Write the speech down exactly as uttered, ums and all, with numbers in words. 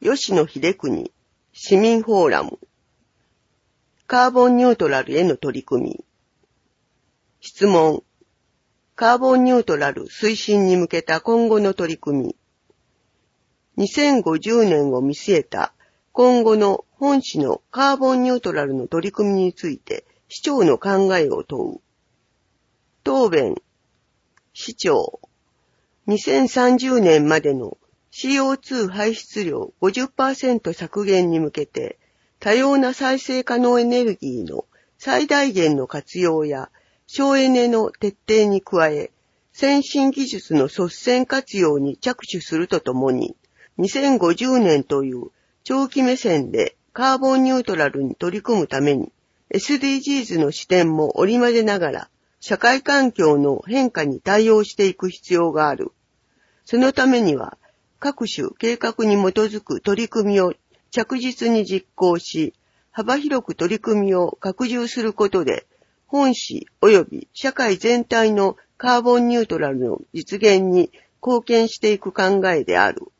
吉野秀邦市民フォーラム、カーボンニュートラルへの取り組み。質問、カーボンニュートラル推進に向けた今後の取り組み。にせんごじゅうねんを見据えた今後の本市のカーボンニュートラルの取り組みについて市長の考えを問う。答弁、市長、にせんさんじゅうねんまでの シーオーツー 排出量 ごじゅっパーセント 削減に向けて多様な再生可能エネルギーの最大限の活用や省エネの徹底に加え、先進技術の率先活用に着手するとともに、にせんごじゅうねんという長期目線でカーボンニュートラルに取り組むために、エスディージーズ の視点も織り交ぜながら、社会環境の変化に対応していく必要がある。そのためには、各種計画に基づく取り組みを着実に実行し、幅広く取り組みを拡充することで、本市及び社会全体のカーボンニュートラルの実現に貢献していく考えである。